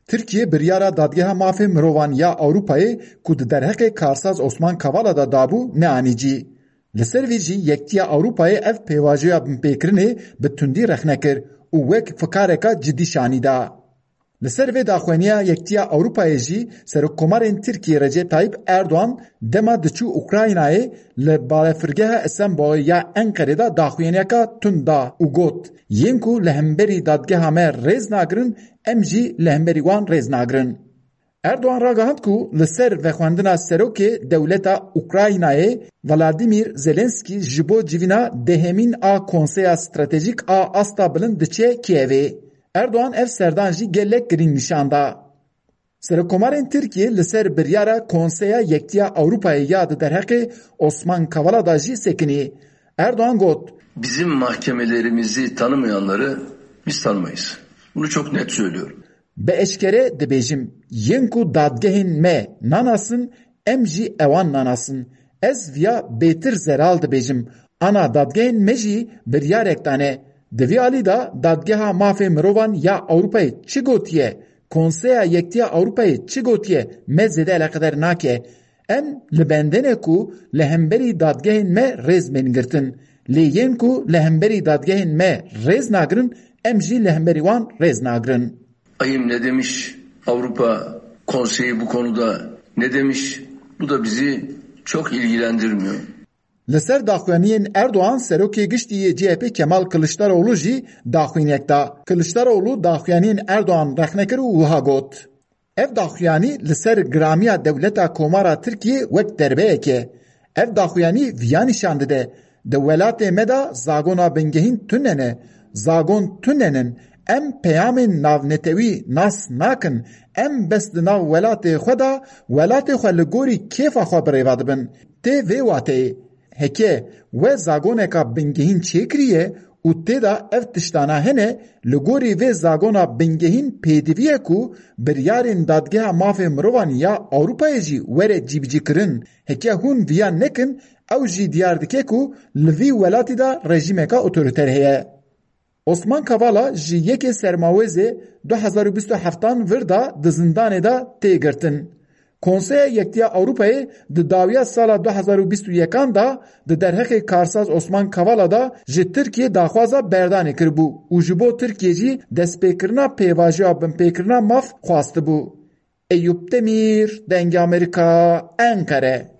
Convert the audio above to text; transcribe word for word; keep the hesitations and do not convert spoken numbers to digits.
Tirkiye biryara dadgeha mafê mirovan ya Avrupayê ku di derheqê karsaz Osman Kavala da dabû neanîcî. Li ser vê jî Yektiya Avrupayê ev pêvajoya binpêkirinê bi tundî rexne kir û wek fikareka cidî şanî da. Li ser vê daxweniya Yektiya Avrupayê jî Serokkomarên Tirkiye Recep Tayyip Erdoğan dema diçû Ukraynayê li balafirgeha Esenboyê ya Enqerê da daxweniyeka tund da û got yên ku li hemberî dadgeha me rêz nagirin em jî li hemberî wan rêz nagirin. Erdoğan ragihand ku li ser vexwendina serokê dewleta Ukraynayê Volodymyr Zelenskî ji bo civîna dehemîn a Konseya Stratejîk a Asta Bilind diçe Kievê. Erdoğan ev serdan jî gelek girîng nîşan da. Serokkomarên Tirkiye li ser biryara Konseya Yektiya Avrupayê ya di derheqê Osman Kavala da jî sekinî. Erdoğan got: Bizim mahkemelerimizi tanımayanları biz tanımayız. Bunu çok net söylüyorum. Be eşkere dibêjim yên ku dadgehên me nanasın em jî ewan nanasın. Ez viya bêtir zeral dibêjim. Ana dadgehên me jî biryarek tane. Di vî alî da dadgeha mafê mirovan ya Avrupayê çi gotiye? Konseya Yektiya Avrupayê çi gotiye? Me zêde eleqedar nake. Em li bendenê ku li hemberî dadgehên me rêz bên girtin. Lê yên ku li hemberî dadgehên me rêz nagirin em jî li hemberî wan rêz nagirin. Ayım ne demiş? Avrupa Konseyi bu konuda ne demiş? Bu da bizi çok ilgilendirmiyor. Li ser daxuyaniyên Erdoğan serokê giştî C H P Kemal Kılıçdaroğlu jî daxuyanek da. Kılıçdaroğlu daxuyaniyên Erdoğan rexne kir û wiha got. Ev daxuyanî li ser giramiya dewleta Komara Tirkiye wek derbeyeke. Ev daxuyanî viya nîşan dide. Di welatê me da zagona bingehîn tunene. Zagon tunenin. Em peyamên navnetewî nas nakin. Em bes di nav welatê xwe da welatê xwe li gorî kêfa xwe birêva dibin. Tê vê wateyê. Heke we zagoneka bingehîn çêkiriye û tê da ev tiştana hene li gorî vê zagona bingehîn pêdiviye ku biryarên dadgeha mafê mirovan ya Avrupayê jî were cîbicî kirin. Heke hûn viya nekin ew jî diyar dike ku li vî welatî da rejimeka otoriter heye. Osman Kavala ji yekê sermawêzê du hezar û bîst û heftan vir da di zindanê da tê girtin. Konseya Yektiya Avrupayê di dawiya sala du hezar û bîst û yekan da di derheqê karsaz Osman Kavala da ji Tirkiye daxwaza berdanê kiribû û ji bo Tirkiye jî destpêkirina pêvajoya binpêkirina maf xwastibû. Eyüp Demir, Dengê Amerîka, Enqere.